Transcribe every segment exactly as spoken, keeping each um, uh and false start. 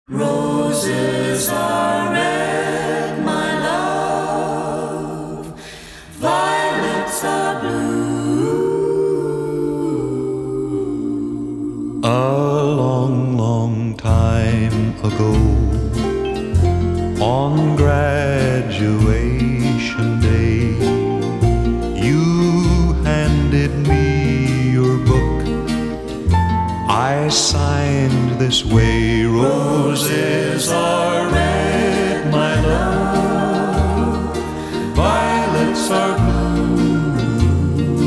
Roses are red, my love. Violets are blue. A long, long time ago, on graduation day, you handed me your book. I signed this way: roses are red, my love. Violets are blue.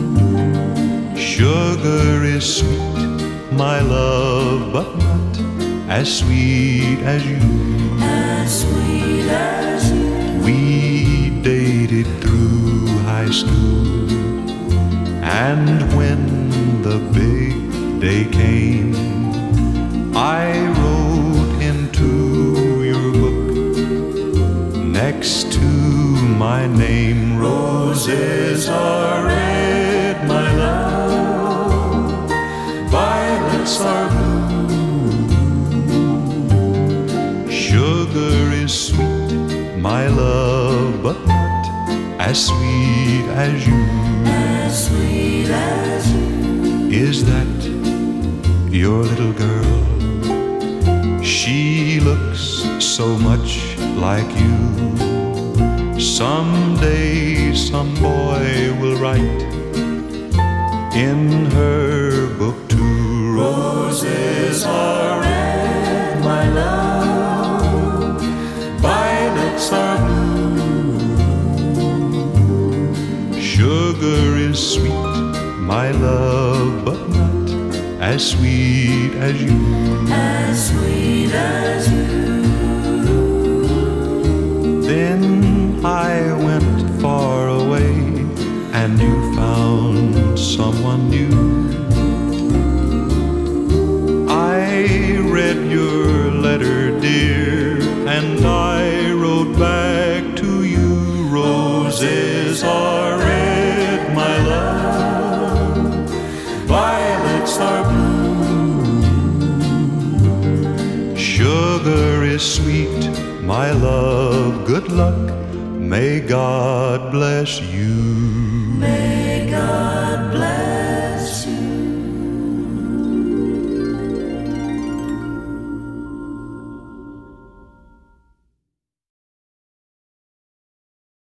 Sugar is sweet, my love, but not as sweet as you. As sweet as you. We dated through high school, and when the big day came, I wrote into your book next to my name: roses are red, my love. Violets are blue. Sugar is sweet, my love, but not as sweet as you. As sweet as you. Is that your little girl? She looks so much like you. Someday some boy will write in her book too: roses are red, my love. Violets are blue. Sugar is sweet, my love, but not as sweet as you. As sweet as you. Then I went far away, and you found someone new. I read your letter, dear, and I wrote back to you: roses are red, my love. Violets are blue. Sugar is sweet, my love. Good luck, may God bless you.